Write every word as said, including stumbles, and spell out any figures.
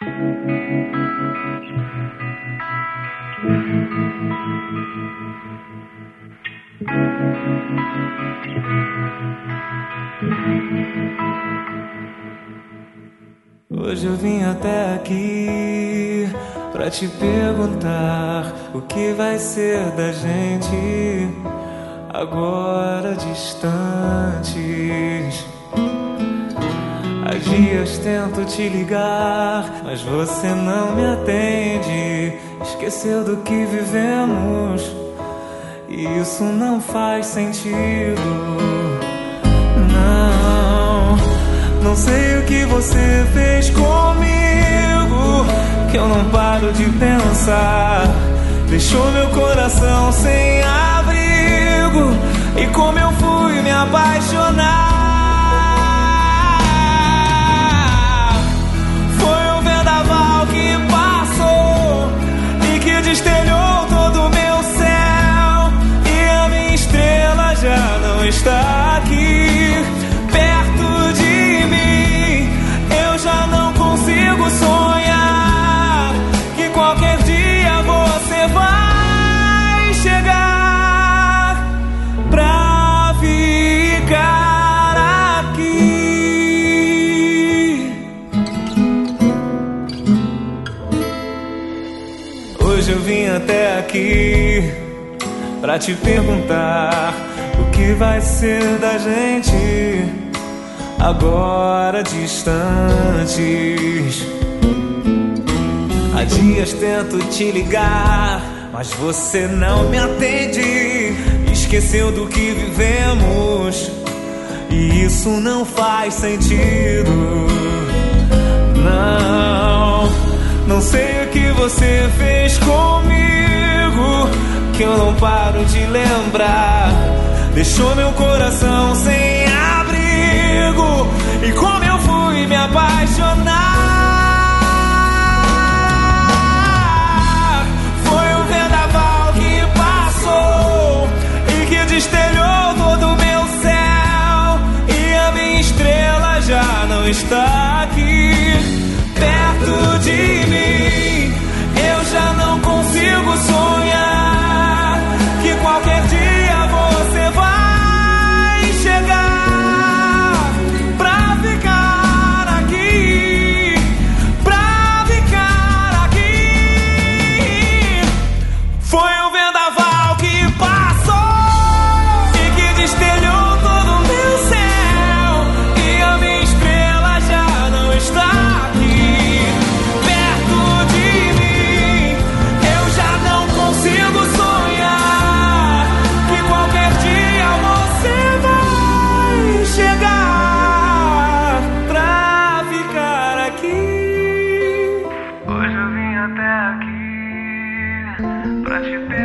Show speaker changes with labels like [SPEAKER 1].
[SPEAKER 1] Hoje eu vim até aqui pra te perguntar o que vai ser da gente agora distantes. Há dias tento te ligar, mas você não me atende. Esqueceu do que vivemos e isso não faz sentido. Não, não sei o que você fez comigo, que eu não paro de pensar. Deixou meu coração sem abrigo, e como eu fui me apaixonar. Foi o vendaval que passou e que destelhou todo o meu céu, e a minha estrela já não está aqui perto de mim. Eu já não consigo sonhar que qualquer dia você vai chegar pra ficar aqui. Hoje eu vim até aqui pra te perguntar o que vai ser da gente agora distantes. Há dias tento te ligar, mas você não me atende. Esqueceu do que vivemos e isso não faz sentido. Não, não sei o que você fez comigo, que eu não paro de lembrar. Deixou meu coração sem abrigo, e como eu fui me apaixonar. Foi o vendaval que passou e que destelhou todo o meu céu, e a minha estrela já não está aqui perto de mim. Eu já não consigo sonhar que qualquer dia você vai chegar pra ficar aqui, pra ficar aqui. Foi o vendaval que passou e que destelhou todo o meu céu, e a minha estrela já não está aqui perto de mim. Eu já não consigo sonhar que qualquer dia você vai chegar pra ficar aqui. Hoje eu vim até aqui pra te perguntar